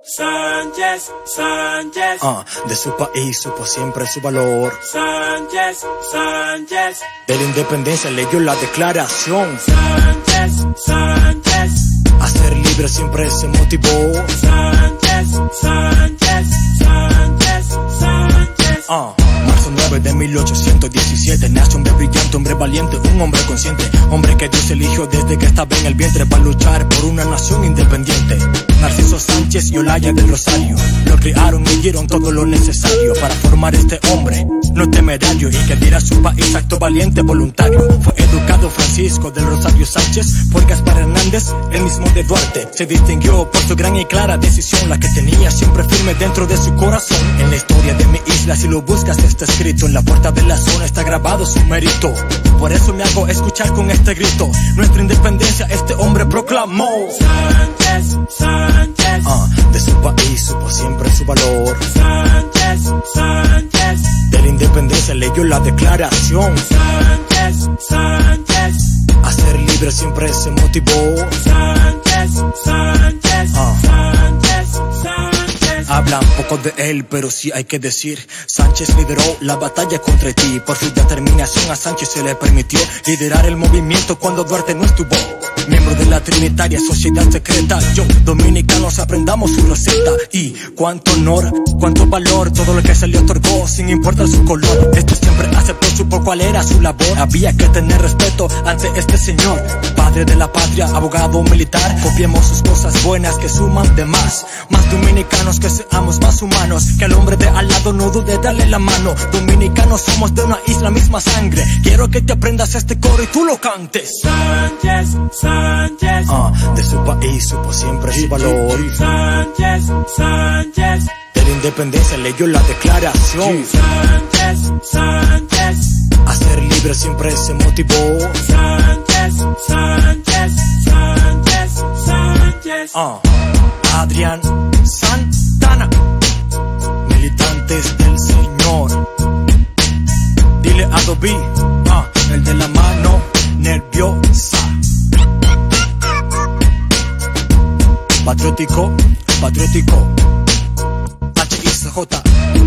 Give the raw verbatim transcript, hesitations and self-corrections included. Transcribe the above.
Sánchez, Sánchez. Ah, de su país supo siempre su valor. Sánchez, Sánchez. De la independencia leyó la declaración. Sánchez, Sánchez. A ser libre siempre se motivó. Sánchez, Sánchez, Sánchez, Sánchez. Ah, marzo nueve de mil ochocientos diecisiete nace hombre brillante, hombre valiente, un hombre consciente, hombre que Dios eligió desde que estaba en el vientre para luchar por una nación independiente. Narciso Sánchez y Olaya del Rosario lo criaron y dieron todo lo necesario para formar este hombre no temerario y que diera a su país acto valiente voluntario. Fue educado Francisco del Rosario Sánchez por Gaspar Hernández, el mismo de Duarte. Se distinguió por su gran y clara decisión, la que tenía siempre firme dentro de su corazón. En la historia de mi isla, si lo buscas, está escrito. En la puerta de la zona está grabado su mérito. Por eso me hago escuchar con este grito. Nuestra independencia este hombre proclamó. Sánchez, Sánchez. Ah, de su país supo siempre su valor. Sánchez, Sánchez. De la independencia leyó la declaración. Sánchez, Sánchez. A ser libre siempre se motivó. Sánchez, Sánchez. Ah. Sánchez, Sánchez. Hablan poco de él, pero sí hay que decir, Sánchez lideró la batalla contra Haití. Por su determinación a Sánchez se le permitió liderar el movimiento cuando Duarte no estuvo. Miembro de la Trinitaria Sociedad Secreta, yo, dominicanos, aprendamos su receta. Y cuánto honor, cuánto valor, todo lo que se le otorgó sin importar su color. Este siempre aceptó, supo cuál era su labor. Había que tener respeto ante este señor, padre de la patria, abogado militar. Copiemos sus cosas buenas que suman de más. Más dominicanos que seamos más humanos, que al hombre de al lado no dude darle la mano. Dominicanos somos de una isla, misma sangre. Quiero que te aprendas este coro y tú lo cantes. Sánchez, Sánchez. Ah, de su país supo siempre su valor. Sánchez, Sánchez. De la independencia leyó la declaración. Sánchez, Sánchez. A ser libre siempre se motivó. Sánchez, Sánchez, Sánchez, Sánchez. Ah, Adrián Santana, militantes del Señor. Dile a Dobby, ah, el de la mano nerviosa. Patriótico, patriótico. H I C J.